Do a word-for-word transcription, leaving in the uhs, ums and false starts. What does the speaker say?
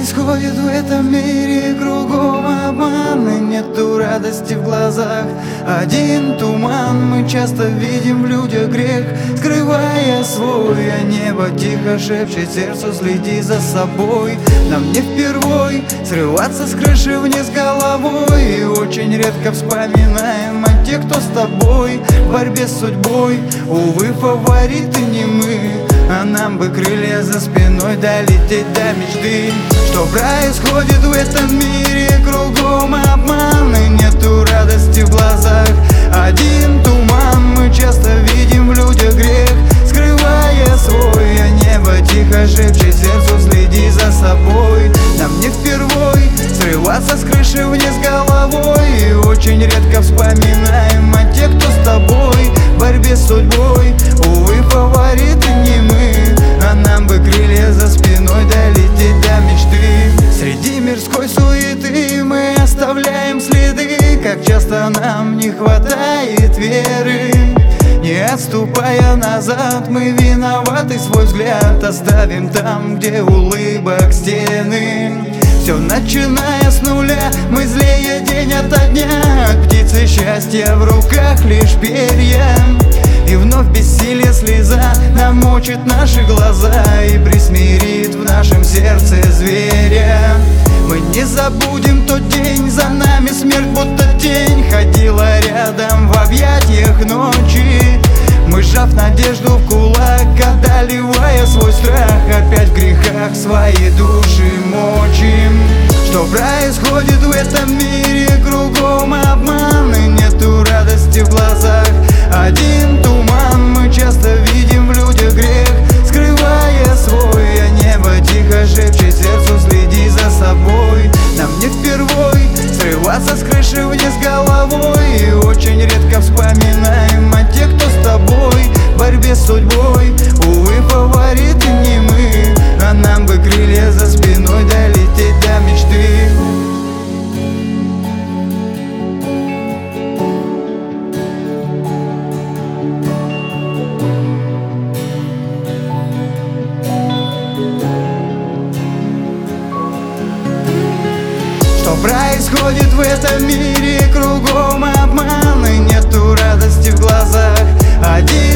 происходит в этом мире? Кругом обман и нету радости в глазах. Один туман, мы часто видим в людях грех, скрывая свой, а небо тихо шепчет сердцу: следи за собой. Нам не впервой срываться с крыши вниз головой, и очень редко вспоминаем о тех, кто с тобой в борьбе с судьбой. Увы, фавориты не мы, а нам бы крылья за спиной долететь до мечты. Что происходит в этом мире? Кругом обман и нету радости в глазах. Один туман, мы часто видим в людях грех, скрывая свой, а небо тихо шепчет сердцу: следи за собой. Нам не впервой срываться с крыши вниз головой, и очень редко вспоминаем о тех, кто с тобой в борьбе с судьбой. Увы, фавориты не мы, а нам бы крылья за спиной долететь до мечты. Среди мирской суеты мы оставляем следы, как часто нам не хватает веры. Не отступая назад, мы виноваты, свой взгляд оставим там, где улыбок стены. Все начиная с нуля, мы злее день ото дня, от птицы счастья в руках лишь перья. И вновь бессилие слеза намочит наши глаза и присмирит в нашем сердце зверя. Мы не забудем тот день, за нами смерть будто тень ходила рядом в объятиях ночи. Мы, сжав надежду в кулак, одолевая свой страх, опять в грехах свои души мочим. Что происходит в этом мире? Кругом обман и нету радости в глазах. Один туман, мы часто видим в людях грех, скрывая свой, а небо тихо шепчет сердцу: следи за собой. Нам не впервой срываться с крыши вниз головой, и очень редко вспоминаем о тех, кто с тобой в борьбе с судьбой. Увы, фавориты не мы, а нам бы крылья за спиной долететь до мечты. Что происходит в этом мире? Кругом обман и нету радости в глазах. Один